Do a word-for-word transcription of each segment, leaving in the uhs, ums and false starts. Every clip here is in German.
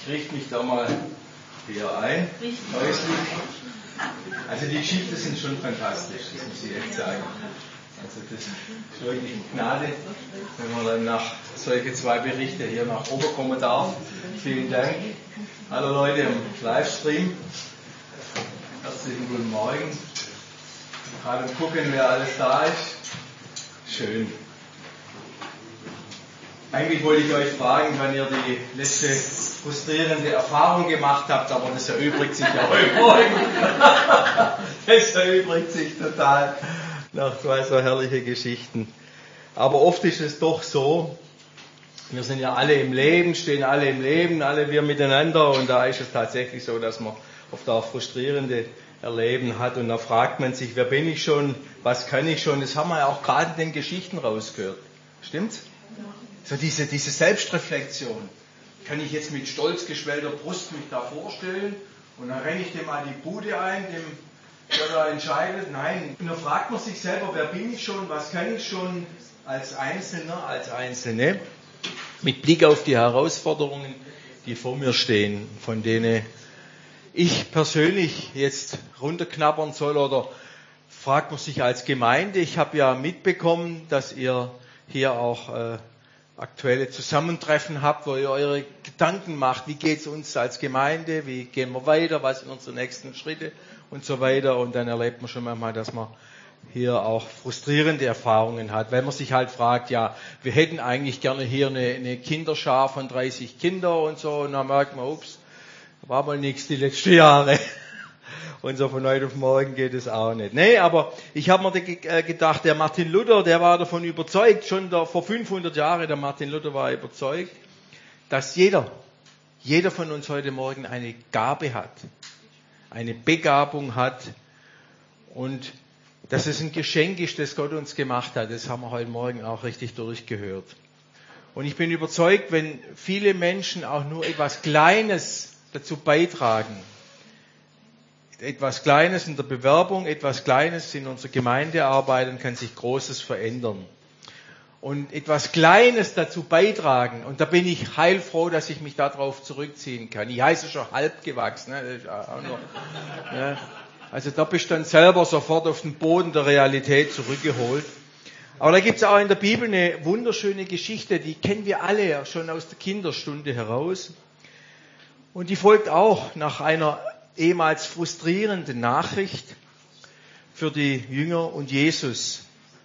richte mich da mal hier ein, häuslich. Also die Geschichten sind schon fantastisch, das muss ich echt sagen. Also das ist wirklich eine Gnade, wenn man dann nach solche zwei Berichte hier nach oben kommen darf. Vielen Dank. Hallo Leute im Livestream. Herzlichen guten Morgen. Gerade gucken, wer alles da ist. Schön. Eigentlich wollte ich euch fragen, wann ihr die letzte frustrierende Erfahrung gemacht habt, aber das erübrigt sich ja heute Morgen. Das erübrigt sich total nach zwei so herrlichen Geschichten. Aber oft ist es doch so, wir sind ja alle im Leben, stehen alle im Leben, alle wir miteinander, und da ist es tatsächlich so, dass man oft auch frustrierende Erleben hat, und da fragt man sich, wer bin ich schon, was kann ich schon, das haben wir ja auch gerade in den Geschichten rausgehört. Stimmt's? So diese, diese Selbstreflexion. Kann ich jetzt mit stolz geschwellter Brust mich da vorstellen und dann renne ich dem mal die Bude ein, dem, der da entscheidet? Nein. Und dann fragt man sich selber, wer bin ich schon, was kann ich schon als Einzelner, als Einzelne, mit Blick auf die Herausforderungen, die vor mir stehen, von denen ich persönlich jetzt runterknabbern soll, oder fragt man sich als Gemeinde? Ich habe ja mitbekommen, dass ihr hier auch äh, aktuelle Zusammentreffen habt, wo ihr eure Gedanken macht, wie geht es uns als Gemeinde, wie gehen wir weiter, was sind unsere nächsten Schritte und so weiter. Und dann erlebt man schon manchmal, dass man hier auch frustrierende Erfahrungen hat, weil man sich halt fragt, ja, wir hätten eigentlich gerne hier eine, eine Kinderschar von dreißig Kinder und so, und dann merkt man, ups, war mal nichts die letzten Jahre. Und so von heute auf morgen geht es auch nicht. Nee, aber ich habe mir gedacht, der Martin Luther, der war davon überzeugt, schon der, vor fünfhundert Jahren, der Martin Luther war überzeugt, dass jeder, jeder von uns heute Morgen eine Gabe hat, eine Begabung hat, und dass es ein Geschenk ist, das Gott uns gemacht hat. Das haben wir heute Morgen auch richtig durchgehört. Und ich bin überzeugt, wenn viele Menschen auch nur etwas Kleines dazu beitragen, etwas Kleines in der Bewerbung, etwas Kleines in unserer Gemeindearbeit, dann kann sich Großes verändern. Und etwas Kleines dazu beitragen, und da bin ich heilfroh, dass ich mich darauf zurückziehen kann. Ich heiße schon halb gewachsen. Ne? Das ist auch noch, ne? Also da bist du dann selber sofort auf den Boden der Realität zurückgeholt. Aber da gibt es auch in der Bibel eine wunderschöne Geschichte, die kennen wir alle schon aus der Kinderstunde heraus. Und die folgt auch nach einer ehemals frustrierenden Nachricht für die Jünger und Jesus.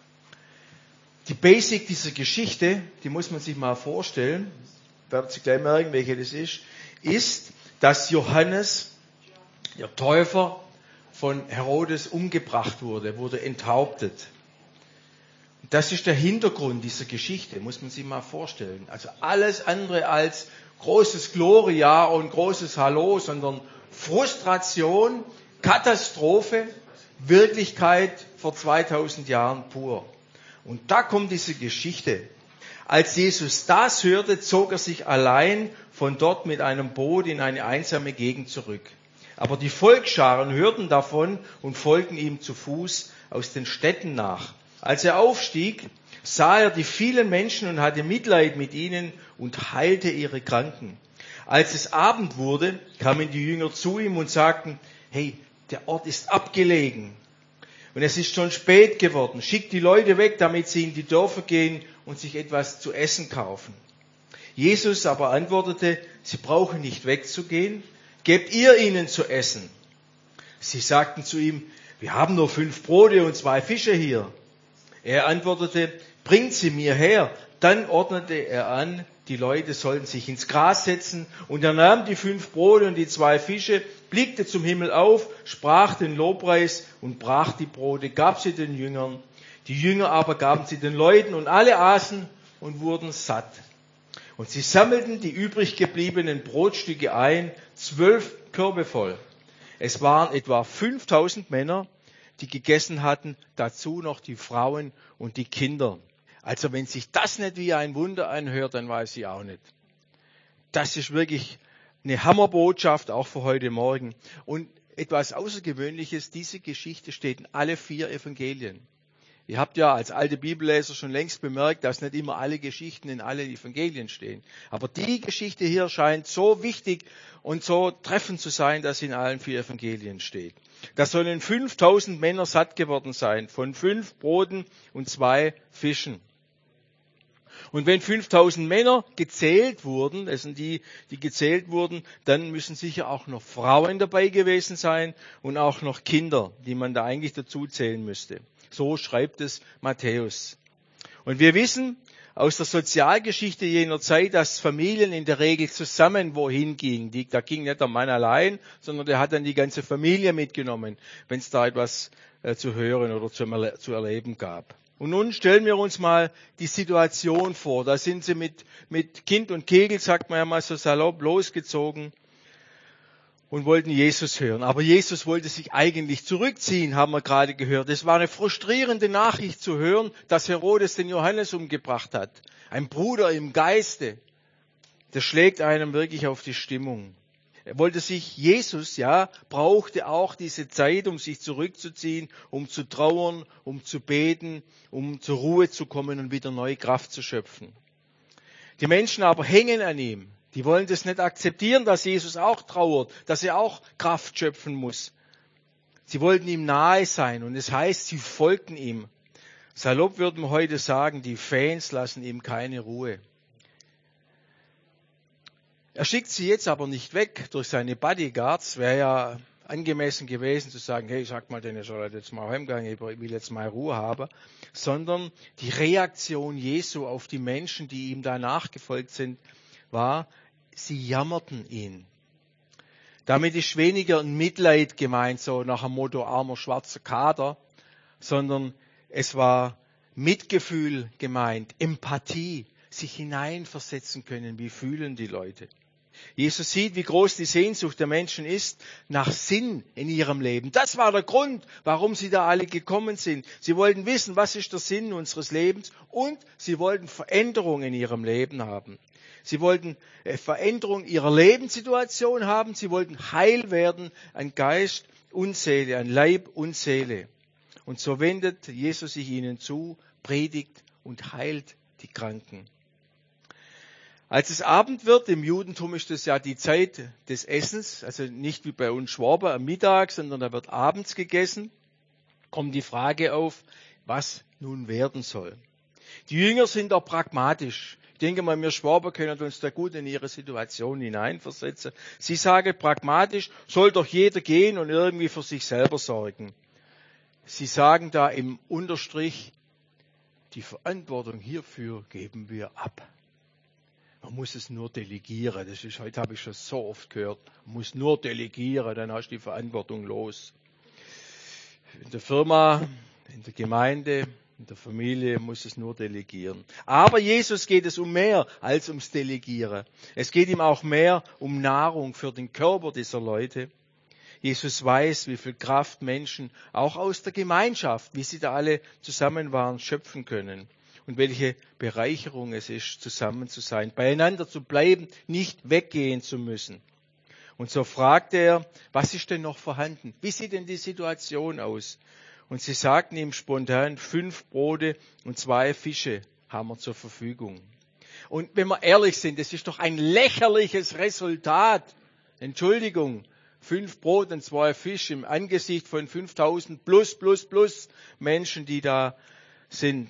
Die Basic dieser Geschichte, die muss man sich mal vorstellen, werdet ihr gleich merken, welche das ist, ist, dass Johannes, der Täufer, von Herodes umgebracht wurde, wurde enthauptet. Und das ist der Hintergrund dieser Geschichte, muss man sich mal vorstellen. Also alles andere als großes Gloria und großes Hallo, sondern Frustration, Katastrophe, Wirklichkeit vor zweitausend Jahren pur. Und da kommt diese Geschichte. Als Jesus das hörte, zog er sich allein von dort mit einem Boot in eine einsame Gegend zurück. Aber die Volksscharen hörten davon und folgten ihm zu Fuß aus den Städten nach. Als er aufstieg, sah er die vielen Menschen und hatte Mitleid mit ihnen und heilte ihre Kranken. Als es Abend wurde, kamen die Jünger zu ihm und sagten, hey, der Ort ist abgelegen und es ist schon spät geworden. Schickt die Leute weg, damit sie in die Dörfer gehen und sich etwas zu essen kaufen. Jesus aber antwortete, sie brauchen nicht wegzugehen, gebt ihr ihnen zu essen. Sie sagten zu ihm, wir haben nur fünf Brote und zwei Fische hier. Er antwortete, bringt sie mir her. Dann ordnete er an, die Leute sollten sich ins Gras setzen, und er nahm die fünf Brote und die zwei Fische, blickte zum Himmel auf, sprach den Lobpreis und brach die Brote, gab sie den Jüngern. Die Jünger aber gaben sie den Leuten, und alle aßen und wurden satt. Und sie sammelten die übrig gebliebenen Brotstücke ein, zwölf Körbe voll. Es waren etwa fünftausend Männer, die gegessen hatten, dazu noch die Frauen und die Kinder. Also wenn sich das nicht wie ein Wunder anhört, dann weiß ich auch nicht. Das ist wirklich eine Hammerbotschaft, auch für heute Morgen. Und etwas Außergewöhnliches, diese Geschichte steht in alle vier Evangelien. Ihr habt ja als alte Bibelleser schon längst bemerkt, dass nicht immer alle Geschichten in allen Evangelien stehen. Aber die Geschichte hier scheint so wichtig und so treffend zu sein, dass sie in allen vier Evangelien steht. Da sollen fünftausend Männer satt geworden sein von fünf Broten und zwei Fischen. Und wenn fünftausend Männer gezählt wurden, das sind die, die gezählt wurden, dann müssen sicher auch noch Frauen dabei gewesen sein und auch noch Kinder, die man da eigentlich dazu zählen müsste. So schreibt es Matthäus. Und wir wissen aus der Sozialgeschichte jener Zeit, dass Familien in der Regel zusammen wohin gingen. Die, da ging nicht der Mann allein, sondern der hat dann die ganze Familie mitgenommen, wenn es da etwas äh, zu hören oder zu, zu erleben gab. Und nun stellen wir uns mal die Situation vor. Da sind sie mit, mit Kind und Kegel, sagt man ja mal so salopp, losgezogen und wollten Jesus hören. Aber Jesus wollte sich eigentlich zurückziehen, haben wir gerade gehört. Es war eine frustrierende Nachricht zu hören, dass Herodes den Johannes umgebracht hat. Ein Bruder im Geiste. Das schlägt einem wirklich auf die Stimmung. Er wollte sich, Jesus, ja, brauchte auch diese Zeit, um sich zurückzuziehen, um zu trauern, um zu beten, um zur Ruhe zu kommen und wieder neue Kraft zu schöpfen. Die Menschen aber hängen an ihm. Die wollen das nicht akzeptieren, dass Jesus auch trauert, dass er auch Kraft schöpfen muss. Sie wollten ihm nahe sein und es heißt, sie folgten ihm. Salopp würden wir heute sagen, die Fans lassen ihm keine Ruhe. Er schickt sie jetzt aber nicht weg durch seine Bodyguards. Wäre ja angemessen gewesen zu sagen, hey, sag mal, denn ich soll jetzt mal heimgehen, ich will jetzt mal Ruhe haben. Sondern die Reaktion Jesu auf die Menschen, die ihm da nachgefolgt sind, war, sie jammerten ihn. Damit ist weniger ein Mitleid gemeint, so nach dem Motto armer schwarzer Kater, sondern es war Mitgefühl gemeint, Empathie, sich hineinversetzen können, wie fühlen die Leute. Jesus sieht, wie groß die Sehnsucht der Menschen ist nach Sinn in ihrem Leben. Das war der Grund, warum sie da alle gekommen sind. Sie wollten wissen, was ist der Sinn unseres Lebens, und sie wollten Veränderung in ihrem Leben haben. Sie wollten Veränderung ihrer Lebenssituation haben. Sie wollten heil werden an Geist und Seele, an Leib und Seele. Und so wendet Jesus sich ihnen zu, predigt und heilt die Kranken. Als es Abend wird, im Judentum ist das ja die Zeit des Essens, also nicht wie bei uns Schwaber am Mittag, sondern da wird abends gegessen, kommt die Frage auf, was nun werden soll. Die Jünger sind auch pragmatisch. Ich denke mal, wir Schwaber können uns da gut in ihre Situation hineinversetzen. Sie sagen pragmatisch, soll doch jeder gehen und irgendwie für sich selber sorgen. Sie sagen da im Unterstrich, die Verantwortung hierfür geben wir ab. Man muss es nur delegieren. Das ist, heute habe ich schon so oft gehört. Man muss nur delegieren, dann hast du die Verantwortung los. In der Firma, in der Gemeinde, in der Familie muss es nur delegieren. Aber Jesus geht es um mehr als ums Delegieren. Es geht ihm auch mehr um Nahrung für den Körper dieser Leute. Jesus weiß, wie viel Kraft Menschen auch aus der Gemeinschaft, wie sie da alle zusammen waren, schöpfen können. Und welche Bereicherung es ist, zusammen zu sein, beieinander zu bleiben, nicht weggehen zu müssen. Und so fragt er, was ist denn noch vorhanden? Wie sieht denn die Situation aus? Und sie sagten ihm spontan, fünf Brote und zwei Fische haben wir zur Verfügung. Und wenn wir ehrlich sind, das ist doch ein lächerliches Resultat. Entschuldigung, fünf Brote und zwei Fische im Angesicht von fünftausend plus, plus, plus Menschen, die da sind,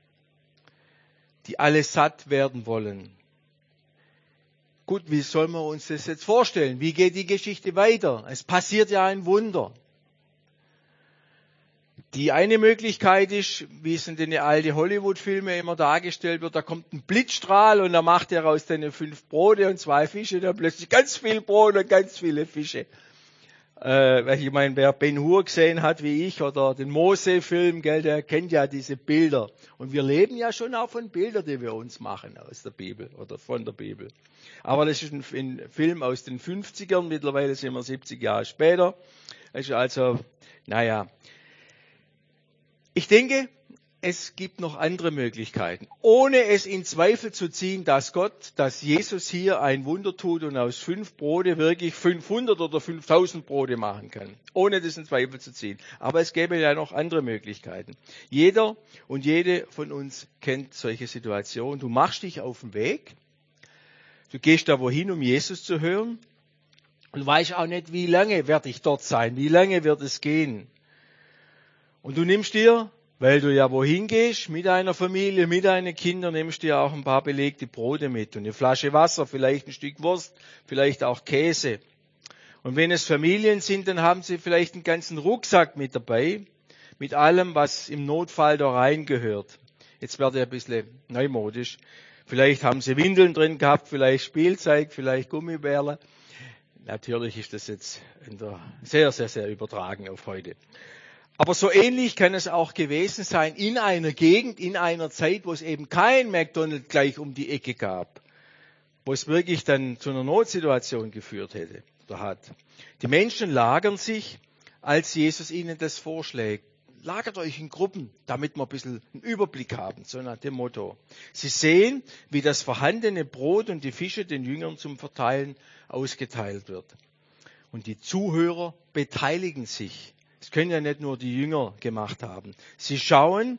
die alle satt werden wollen. Gut, wie sollen wir uns das jetzt vorstellen? Wie geht die Geschichte weiter? Es passiert ja ein Wunder. Die eine Möglichkeit ist, wie es in den alten Hollywood-Filmen immer dargestellt wird, da kommt ein Blitzstrahl und da macht er aus den fünf Brote und zwei Fische dann plötzlich ganz viel Brot und ganz viele Fische. Äh, ich meine, wer Ben-Hur gesehen hat wie ich oder den Mose-Film, gell, der kennt ja diese Bilder. Und wir leben ja schon auch von Bildern, die wir uns machen aus der Bibel oder von der Bibel. Aber das ist ein, ein Film aus den fünfzigern, mittlerweile sind wir siebzig Jahre später. Das ist also, naja. Ich denke, es gibt noch andere Möglichkeiten. Ohne es in Zweifel zu ziehen, dass Gott, dass Jesus hier ein Wunder tut und aus fünf Brote wirklich fünfhundert oder fünftausend Brote machen kann. Ohne das in Zweifel zu ziehen. Aber es gäbe ja noch andere Möglichkeiten. Jeder und jede von uns kennt solche Situationen. Du machst dich auf den Weg. Du gehst da wohin, um Jesus zu hören. Und weißt auch nicht, wie lange werde ich dort sein. Wie lange wird es gehen. Und du nimmst dir, weil du ja wohin gehst, mit deiner Familie, mit deinen Kindern, nimmst du dir auch ein paar belegte Brote mit und eine Flasche Wasser, vielleicht ein Stück Wurst, vielleicht auch Käse. Und wenn es Familien sind, dann haben sie vielleicht einen ganzen Rucksack mit dabei, mit allem, was im Notfall da reingehört. Jetzt werde ich ein bisschen neumodisch. Vielleicht haben sie Windeln drin gehabt, vielleicht Spielzeug, vielleicht Gummibärle. Natürlich ist das jetzt sehr, sehr, sehr übertragen auf heute. Aber so ähnlich kann es auch gewesen sein in einer Gegend, in einer Zeit, wo es eben kein McDonald's gleich um die Ecke gab, wo es wirklich dann zu einer Notsituation geführt hätte oder hat. Die Menschen lagern sich, als Jesus ihnen das vorschlägt. Lagert euch in Gruppen, damit wir ein bisschen einen Überblick haben, so nach dem Motto. Sie sehen, wie das vorhandene Brot und die Fische den Jüngern zum Verteilen ausgeteilt wird. Und die Zuhörer beteiligen sich. Das können ja nicht nur die Jünger gemacht haben. Sie schauen,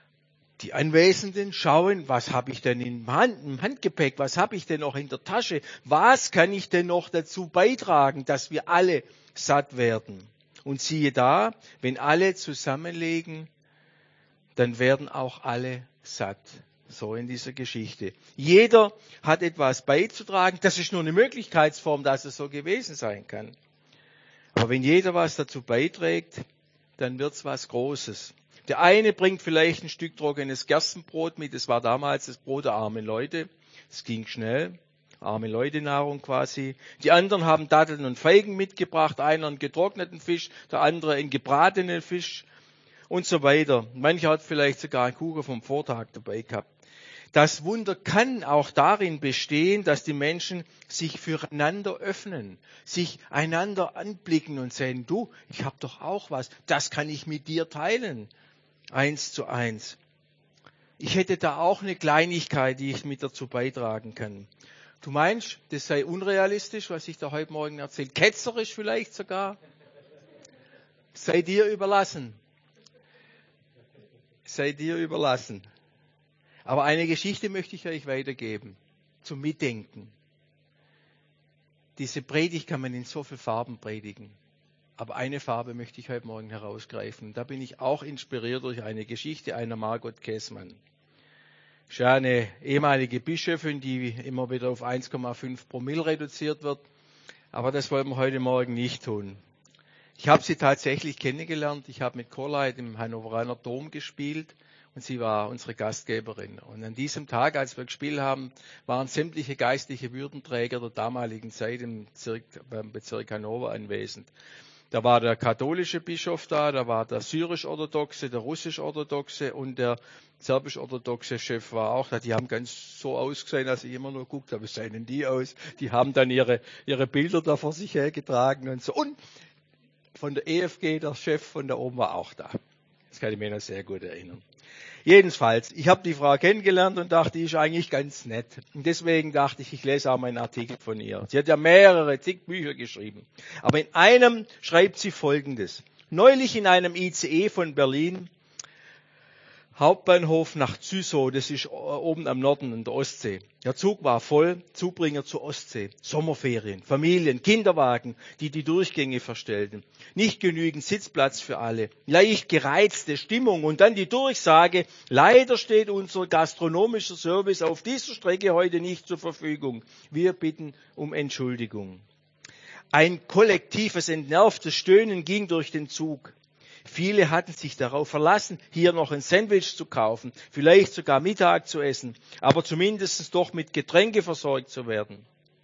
die Anwesenden schauen, was habe ich denn im, Hand, im Handgepäck, was habe ich denn noch in der Tasche, was kann ich denn noch dazu beitragen, dass wir alle satt werden. Und siehe da, wenn alle zusammenlegen, dann werden auch alle satt. So in dieser Geschichte. Jeder hat etwas beizutragen. Das ist nur eine Möglichkeitsform, dass es so gewesen sein kann. Aber wenn jeder was dazu beiträgt, dann wird's was Großes. Der eine bringt vielleicht ein Stück trockenes Gerstenbrot mit. Das war damals das Brot der armen Leute. Es ging schnell. Arme Leute Nahrung quasi. Die anderen haben Datteln und Feigen mitgebracht. Einer einen getrockneten Fisch, der andere einen gebratenen Fisch und so weiter. Mancher hat vielleicht sogar einen Kuchen vom Vortag dabei gehabt. Das Wunder kann auch darin bestehen, dass die Menschen sich füreinander öffnen, sich einander anblicken und sagen, du, ich habe doch auch was, das kann ich mit dir teilen, eins zu eins. Ich hätte da auch eine Kleinigkeit, die ich mit dazu beitragen kann. Du meinst, das sei unrealistisch, was ich da heute Morgen erzähle, ketzerisch vielleicht sogar? Sei dir überlassen. Sei dir überlassen. Aber eine Geschichte möchte ich euch weitergeben, zum Mitdenken. Diese Predigt kann man in so vielen Farben predigen. Aber eine Farbe möchte ich heute Morgen herausgreifen. Da bin ich auch inspiriert durch eine Geschichte einer Margot Käßmann. Das ist ja eine ehemalige Bischöfin, die immer wieder auf eins Komma fünf Promille reduziert wird. Aber das wollen wir heute Morgen nicht tun. Ich habe sie tatsächlich kennengelernt. Ich habe mit Chorleid im Hannoveraner Dom gespielt. Und sie war unsere Gastgeberin. Und an diesem Tag, als wir gespielt haben, waren sämtliche geistliche Würdenträger der damaligen Zeit im Bezirk, beim Bezirk Hannover anwesend. Da war der katholische Bischof da, da war der syrisch-orthodoxe, der russisch-orthodoxe und der serbisch-orthodoxe Chef war auch da. Die haben ganz so ausgesehen, dass ich immer nur geguckt habe, wie sehen denn die aus? Die haben dann ihre, ihre Bilder da vor sich hergetragen und so. Und von der E F G, der Chef von da oben war auch da. Das kann ich mir noch sehr gut erinnern. Jedenfalls, ich habe die Frau kennengelernt und dachte, die ist eigentlich ganz nett. Und deswegen dachte ich, ich lese auch mal einen Artikel von ihr. Sie hat ja mehrere, zig Bücher geschrieben. Aber in einem schreibt sie Folgendes. Neulich in einem I C E von Berlin, Hauptbahnhof nach Züssow, das ist oben am Norden in der Ostsee. Der Zug war voll, Zugbringer zur Ostsee, Sommerferien, Familien, Kinderwagen, die die Durchgänge verstellten. Nicht genügend Sitzplatz für alle, leicht gereizte Stimmung und dann die Durchsage, leider steht unser gastronomischer Service auf dieser Strecke heute nicht zur Verfügung. Wir bitten um Entschuldigung. Ein kollektives, entnervtes Stöhnen ging durch den Zug. Viele hatten sich darauf verlassen, hier noch ein Sandwich zu kaufen, vielleicht sogar Mittag zu essen, aber zumindest doch mit Getränke versorgt zu werden.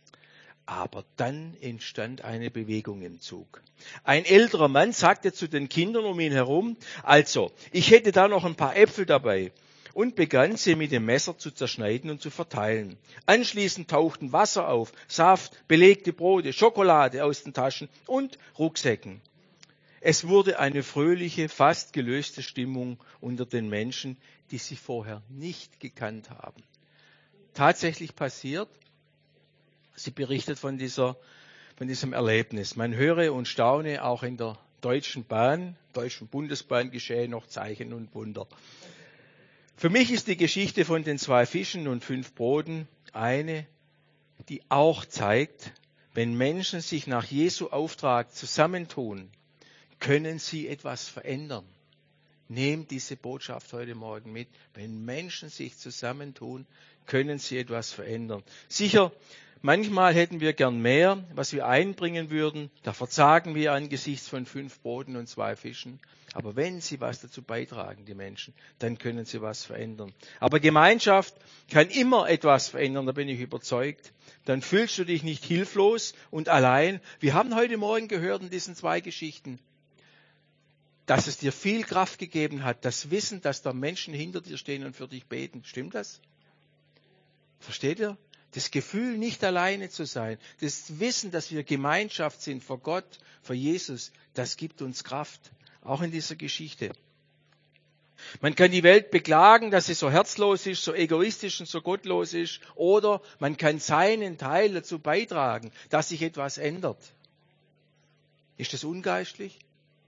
Aber dann entstand eine Bewegung im Zug. Ein älterer Mann sagte zu den Kindern um ihn herum, also, ich hätte da noch ein paar Äpfel dabei, und begann sie mit dem Messer zu zerschneiden und zu verteilen. Anschließend tauchten Wasser auf, Saft, belegte Brote, Schokolade aus den Taschen und Rucksäcken. Es wurde eine fröhliche, fast gelöste Stimmung unter den Menschen, die sie vorher nicht gekannt haben. Tatsächlich passiert. Sie berichtet von dieser, von diesem Erlebnis. Man höre und staune, auch in der Deutschen Bahn, Deutschen Bundesbahn geschehen noch Zeichen und Wunder. Für mich ist die Geschichte von den zwei Fischen und fünf Broten eine, die auch zeigt, wenn Menschen sich nach Jesu Auftrag zusammentun, können sie etwas verändern. Nehmt diese Botschaft heute Morgen mit. Wenn Menschen sich zusammentun, können sie etwas verändern. Sicher, manchmal hätten wir gern mehr, was wir einbringen würden. Da verzagen wir angesichts von fünf Broten und zwei Fischen. Aber wenn sie was dazu beitragen, die Menschen, dann können sie was verändern. Aber Gemeinschaft kann immer etwas verändern, da bin ich überzeugt. Dann fühlst du dich nicht hilflos und allein. Wir haben heute Morgen gehört in diesen zwei Geschichten, dass es dir viel Kraft gegeben hat, das Wissen, dass da Menschen hinter dir stehen und für dich beten. Stimmt das? Versteht ihr? Das Gefühl, nicht alleine zu sein, das Wissen, dass wir Gemeinschaft sind vor Gott, vor Jesus, das gibt uns Kraft, auch in dieser Geschichte. Man kann die Welt beklagen, dass sie so herzlos ist, so egoistisch und so gottlos ist, oder man kann seinen Teil dazu beitragen, dass sich etwas ändert. Ist das ungeistlich?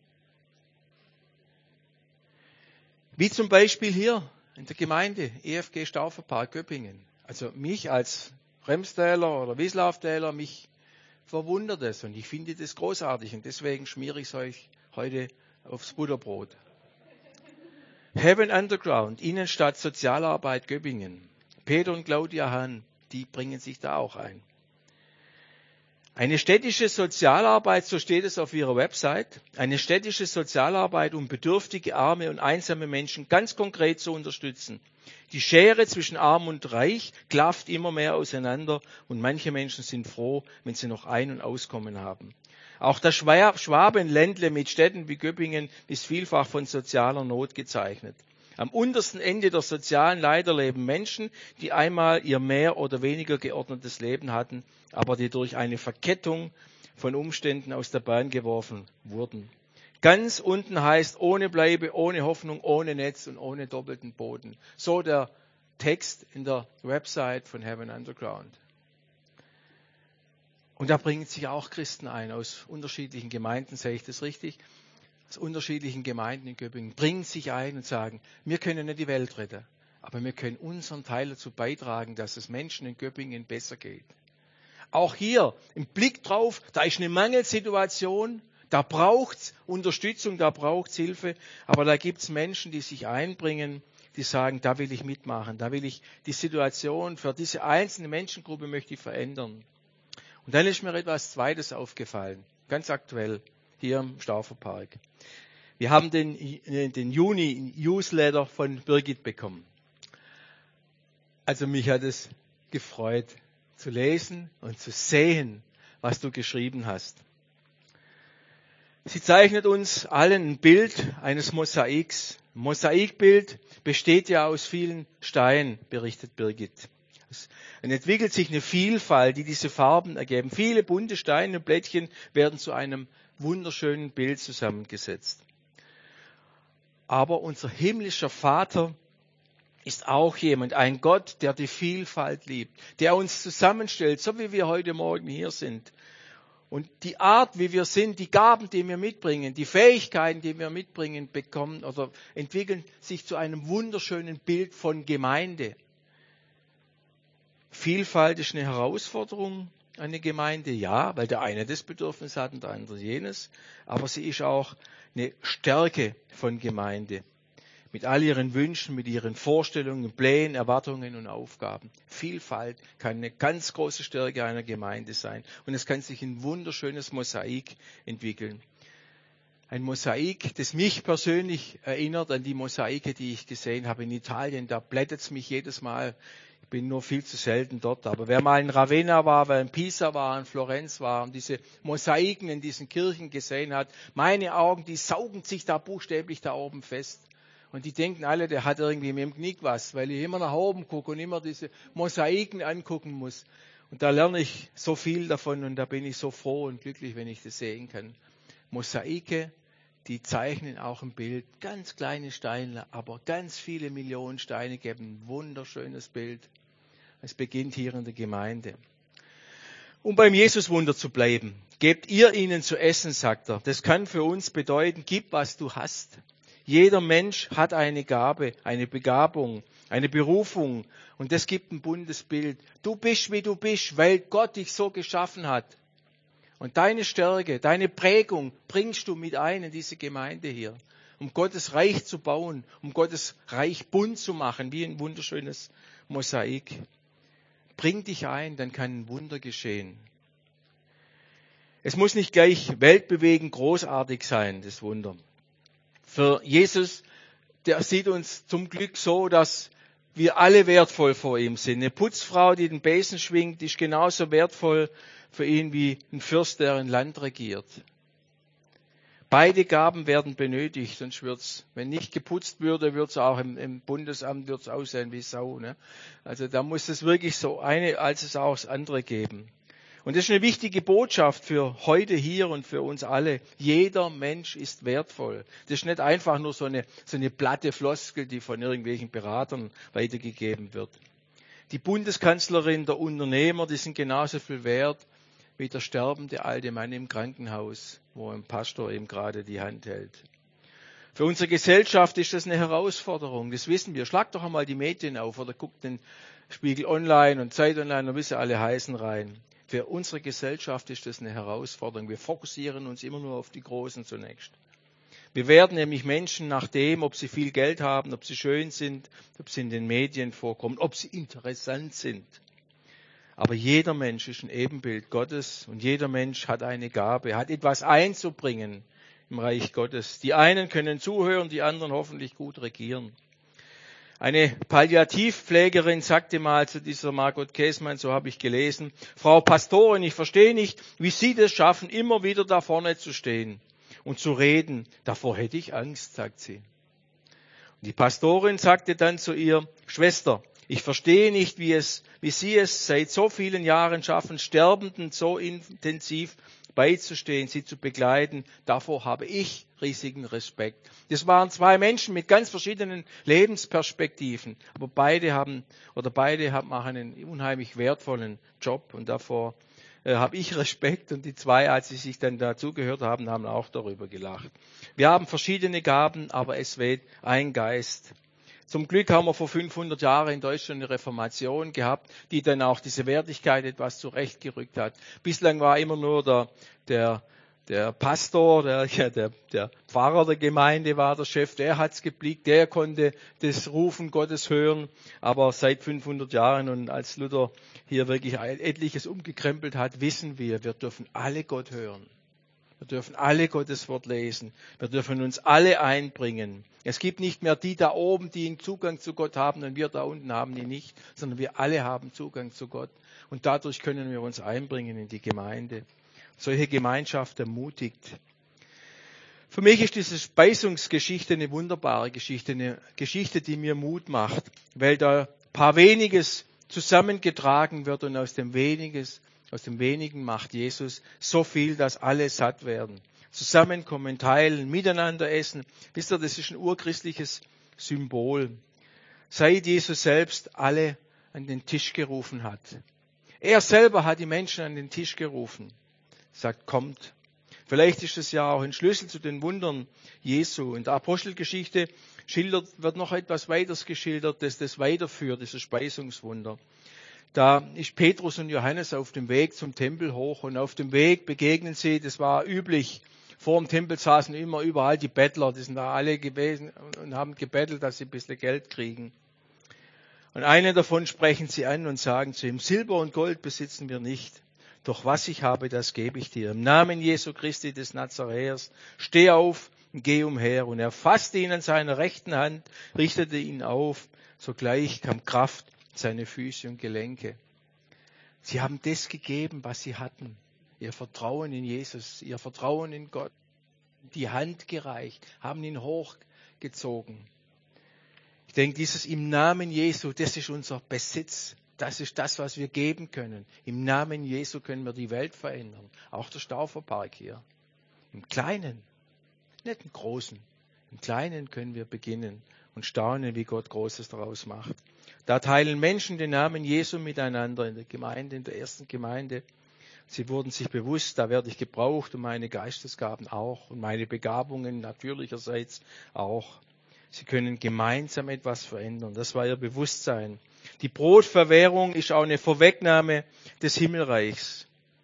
Wie zum Beispiel hier in der Gemeinde, E F G Stauferpark Göppingen. Also mich als Remstäler oder Wieslauftäler, mich verwundert es und ich finde das großartig und deswegen schmiere ich es euch heute aufs Butterbrot. Heaven Underground, Innenstadt Sozialarbeit Göppingen. Peter und Claudia Hahn, die bringen sich da auch ein. Eine städtische Sozialarbeit, so steht es auf ihrer Website, eine städtische Sozialarbeit, um bedürftige, arme und einsame Menschen ganz konkret zu unterstützen. Die Schere zwischen Arm und Reich klafft immer mehr auseinander und manche Menschen sind froh, wenn sie noch Ein- und Auskommen haben. Auch das Schwabenländle mit Städten wie Göppingen ist vielfach von sozialer Not gezeichnet. Am untersten Ende der sozialen Leiter leben Menschen, die einmal ihr mehr oder weniger geordnetes Leben hatten, aber die durch eine Verkettung von Umständen aus der Bahn geworfen wurden. Ganz unten heißt ohne Bleibe, ohne Hoffnung, ohne Netz und ohne doppelten Boden. So der Text in der Website von Heaven Underground. Und da bringen sich auch Christen ein aus unterschiedlichen Gemeinden, sehe ich das richtig? Aus unterschiedlichen Gemeinden in Göppingen bringen sich ein und sagen, wir können nicht die Welt retten, aber wir können unseren Teil dazu beitragen, dass es Menschen in Göppingen besser geht. Auch hier ein Blick drauf, da ist eine Mangelsituation, da braucht's Unterstützung, da braucht's Hilfe, aber da gibt's Menschen, die sich einbringen, die sagen, da will ich mitmachen, da will ich die Situation für diese einzelne Menschengruppe möchte ich verändern. Und dann ist mir etwas Zweites aufgefallen, ganz aktuell, hier im Stauferpark. Wir haben den, den Juni-Newsletter von Birgit bekommen. Also mich hat es gefreut, zu lesen und zu sehen, was du geschrieben hast. Sie zeichnet uns allen ein Bild eines Mosaiks. Ein Mosaikbild besteht ja aus vielen Steinen, berichtet Birgit. Es entwickelt sich eine Vielfalt, die diese Farben ergeben. Viele bunte Steine und Blättchen werden zu einem wunderschönen Bild zusammengesetzt. Aber unser himmlischer Vater ist auch jemand, ein Gott, der die Vielfalt liebt, der uns zusammenstellt, so wie wir heute Morgen hier sind. Und die Art, wie wir sind, die Gaben, die wir mitbringen, die Fähigkeiten, die wir mitbringen, bekommen oder entwickeln sich zu einem wunderschönen Bild von Gemeinde. Vielfalt ist eine Herausforderung an eine Gemeinde, ja, weil der eine das Bedürfnis hat und der andere jenes, aber sie ist auch eine Stärke von Gemeinde. Mit all ihren Wünschen, mit ihren Vorstellungen, Plänen, Erwartungen und Aufgaben. Vielfalt kann eine ganz große Stärke einer Gemeinde sein. Und es kann sich ein wunderschönes Mosaik entwickeln. Ein Mosaik, das mich persönlich erinnert an die Mosaike, die ich gesehen habe in Italien. Da blättert es mich jedes Mal. Ich bin nur viel zu selten dort. Aber wer mal in Ravenna war, wer in Pisa war, in Florenz war und diese Mosaiken in diesen Kirchen gesehen hat, meine Augen, die saugen sich da buchstäblich da oben fest. Und die denken alle, der hat irgendwie mit dem Knick was, weil ich immer nach oben gucke und immer diese Mosaiken angucken muss. Und da lerne ich so viel davon und da bin ich so froh und glücklich, wenn ich das sehen kann. Mosaike, die zeichnen auch ein Bild. Ganz kleine Steine, aber ganz viele Millionen Steine geben ein wunderschönes Bild. Es beginnt hier in der Gemeinde. Um beim Jesuswunder zu bleiben, gebt ihr ihnen zu essen, sagt er. Das kann für uns bedeuten, gib, was du hast. Jeder Mensch hat eine Gabe, eine Begabung, eine Berufung und das gibt ein buntes Bild. Du bist, wie du bist, weil Gott dich so geschaffen hat. Und deine Stärke, deine Prägung bringst du mit ein in diese Gemeinde hier, um Gottes Reich zu bauen, um Gottes Reich bunt zu machen, wie ein wunderschönes Mosaik. Bring dich ein, dann kann ein Wunder geschehen. Es muss nicht gleich weltbewegend großartig sein, das Wunder. Für Jesus, der sieht uns zum Glück so, dass wir alle wertvoll vor ihm sind. Eine Putzfrau, die den Besen schwingt, ist genauso wertvoll für ihn wie ein Fürst, der ein Land regiert. Beide Gaben werden benötigt, sonst wird's, wenn nicht geputzt würde, würde es auch im, im Bundesamt wird's aussehen wie Sau. Ne? Also da muss es wirklich so eine, als es auch das andere geben. Und das ist eine wichtige Botschaft für heute hier und für uns alle. Jeder Mensch ist wertvoll. Das ist nicht einfach nur so eine, so eine platte Floskel, die von irgendwelchen Beratern weitergegeben wird. Die Bundeskanzlerin, der Unternehmer, die sind genauso viel wert wie der sterbende alte Mann im Krankenhaus, wo ein Pastor eben gerade die Hand hält. Für unsere Gesellschaft ist das eine Herausforderung, das wissen wir. Schlagt doch einmal die Medien auf oder guckt den Spiegel Online und Zeit Online, da wissen alle heißen rein. Für unsere Gesellschaft ist das eine Herausforderung. Wir fokussieren uns immer nur auf die Großen zunächst. Wir werden nämlich Menschen nach dem, ob sie viel Geld haben, ob sie schön sind, ob sie in den Medien vorkommen, ob sie interessant sind. Aber jeder Mensch ist ein Ebenbild Gottes und jeder Mensch hat eine Gabe, hat etwas einzubringen im Reich Gottes. Die einen können zuhören, die anderen hoffentlich gut regieren. Eine Palliativpflegerin sagte mal zu dieser Margot Käßmann, so habe ich gelesen, Frau Pastorin, ich verstehe nicht, wie Sie das schaffen, immer wieder da vorne zu stehen und zu reden. Davor hätte ich Angst, sagt sie. Und die Pastorin sagte dann zu ihr, Schwester, ich verstehe nicht, wie es, wie Sie es seit so vielen Jahren schaffen, Sterbenden so intensiv beizustehen, sie zu begleiten. Davor habe ich riesigen Respekt. Das waren zwei Menschen mit ganz verschiedenen Lebensperspektiven, aber beide haben oder beide haben machen einen unheimlich wertvollen Job und davor äh, habe ich Respekt und die zwei, als sie sich dann dazugehört haben, haben auch darüber gelacht. Wir haben verschiedene Gaben, aber es weht ein Geist. Zum Glück haben wir vor fünfhundert Jahren in Deutschland eine Reformation gehabt, die dann auch diese Wertigkeit etwas zurechtgerückt hat. Bislang war immer nur der, der, der Pastor, der, ja, der, der Pfarrer der Gemeinde war der Chef, der hat's geblickt, der konnte das Rufen Gottes hören. Aber seit fünfhundert Jahren und als Luther hier wirklich etliches umgekrempelt hat, wissen wir, wir dürfen alle Gott hören. Wir dürfen alle Gottes Wort lesen. Wir dürfen uns alle einbringen. Es gibt nicht mehr die da oben, die einen Zugang zu Gott haben und wir da unten haben die nicht, sondern wir alle haben Zugang zu Gott. Und dadurch können wir uns einbringen in die Gemeinde. Solche Gemeinschaft ermutigt. Für mich ist diese Speisungsgeschichte eine wunderbare Geschichte, eine Geschichte, die mir Mut macht, weil da ein paar weniges zusammengetragen wird und aus dem weniges Aus dem Wenigen macht Jesus so viel, dass alle satt werden. Zusammenkommen, teilen, miteinander essen. Wisst ihr, das ist ein urchristliches Symbol. Seit Jesus selbst alle an den Tisch gerufen hat. Er selber hat die Menschen an den Tisch gerufen. Sagt, kommt. Vielleicht ist es ja auch ein Schlüssel zu den Wundern Jesu. In der Apostelgeschichte schildert, wird noch etwas weiteres geschildert, das das weiterführt, dieses Speisungswunder. Da ist Petrus und Johannes auf dem Weg zum Tempel hoch und auf dem Weg begegnen sie, das war üblich, vor dem Tempel saßen immer überall die Bettler, die sind da alle gewesen und haben gebettelt, dass sie ein bisschen Geld kriegen. Und einen davon sprechen sie an und sagen zu ihm, Silber und Gold besitzen wir nicht, doch was ich habe, das gebe ich dir. Im Namen Jesu Christi des Nazaräers, steh auf und geh umher. Und er fasste ihn an seiner rechten Hand, richtete ihn auf, sogleich kam Kraft seine Füße und Gelenke. Sie haben das gegeben, was sie hatten. Ihr Vertrauen in Jesus, ihr Vertrauen in Gott. Die Hand gereicht, haben ihn hochgezogen. Ich denke, dieses im Namen Jesu, das ist unser Besitz. Das ist das, was wir geben können. Im Namen Jesu können wir die Welt verändern. Auch der Stauferpark hier. Im Kleinen. Nicht im Großen. Im Kleinen können wir beginnen und staunen, wie Gott Großes daraus macht. Da teilen Menschen den Namen Jesu miteinander in der Gemeinde, in der ersten Gemeinde. Sie wurden sich bewusst, da werde ich gebraucht und meine Geistesgaben auch und meine Begabungen natürlicherseits auch. Sie können gemeinsam etwas verändern. Das war ihr Bewusstsein. Die Brotverwährung ist auch eine Vorwegnahme des Himmelreichs,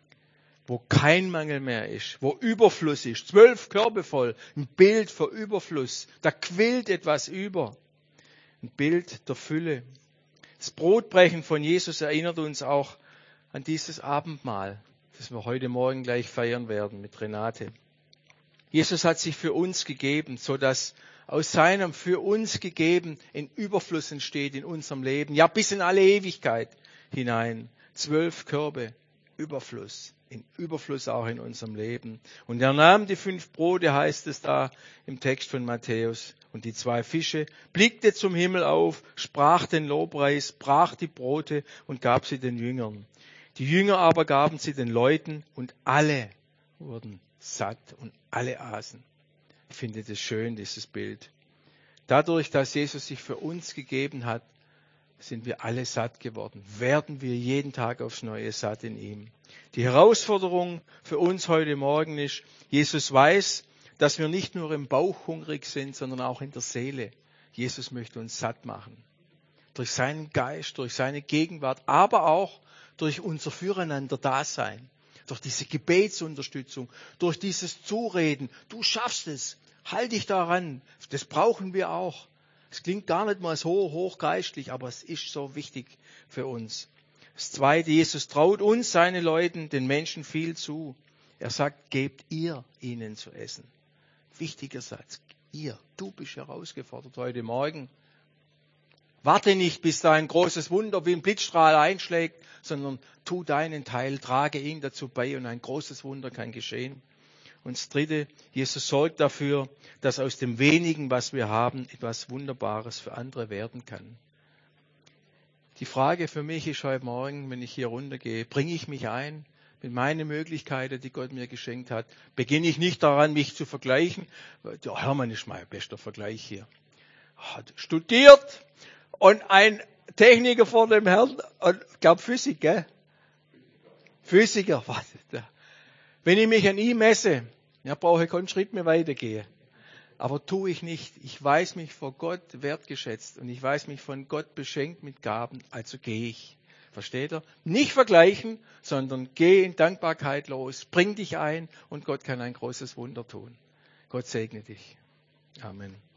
wo kein Mangel mehr ist, wo Überfluss ist. Zwölf Körbe voll, ein Bild für Überfluss. Da quillt etwas über. Ein Bild der Fülle. Das Brotbrechen von Jesus erinnert uns auch an dieses Abendmahl, das wir heute Morgen gleich feiern werden mit Renate. Jesus hat sich für uns gegeben, so dass aus seinem für uns gegeben ein Überfluss entsteht in unserem Leben. Ja, bis in alle Ewigkeit hinein. Zwölf Körbe, Überfluss. In Überfluss auch in unserem Leben. Und er nahm die fünf Brote, heißt es da im Text von Matthäus, und die zwei Fische, blickte zum Himmel auf, sprach den Lobpreis, brach die Brote und gab sie den Jüngern. Die Jünger aber gaben sie den Leuten und alle wurden satt und alle aßen. Ich finde das schön, dieses Bild. Dadurch, dass Jesus sich für uns gegeben hat, sind wir alle satt geworden. Werden wir jeden Tag aufs Neue satt in ihm. Die Herausforderung für uns heute Morgen ist, Jesus weiß, dass wir nicht nur im Bauch hungrig sind, sondern auch in der Seele. Jesus möchte uns satt machen. Durch seinen Geist, durch seine Gegenwart, aber auch durch unser Füreinander-Dasein. Durch diese Gebetsunterstützung, durch dieses Zureden. Du schaffst es, halt dich daran. Das brauchen wir auch. Es klingt gar nicht mal so hochgeistlich, aber es ist so wichtig für uns. Das Zweite, Jesus traut uns, seine Leuten, den Menschen viel zu. Er sagt, gebt ihr ihnen zu essen. Wichtiger Satz. Ihr, du bist herausgefordert heute Morgen. Warte nicht, bis da ein großes Wunder wie ein Blitzstrahl einschlägt, sondern tu deinen Teil, trage ihn dazu bei und ein großes Wunder kann geschehen. Und das Dritte, Jesus sorgt dafür, dass aus dem Wenigen, was wir haben, etwas Wunderbares für andere werden kann. Die Frage für mich ist heute Morgen, wenn ich hier runtergehe, bringe ich mich ein mit meinen Möglichkeiten, die Gott mir geschenkt hat? Beginne ich nicht daran, mich zu vergleichen? Der Hermann ist mein bester Vergleich hier. Hat studiert und ein Techniker vor dem Herrn, und ich glaube Physik, gell? Physiker, was ist da? Wenn ich mich an ihm messe, ja, brauche ich keinen Schritt mehr weitergehen. Aber tue ich nicht. Ich weiß mich vor Gott wertgeschätzt und ich weiß mich von Gott beschenkt mit Gaben, also gehe ich. Versteht ihr? Nicht vergleichen, sondern geh in Dankbarkeit los, bring dich ein und Gott kann ein großes Wunder tun. Gott segne dich. Amen.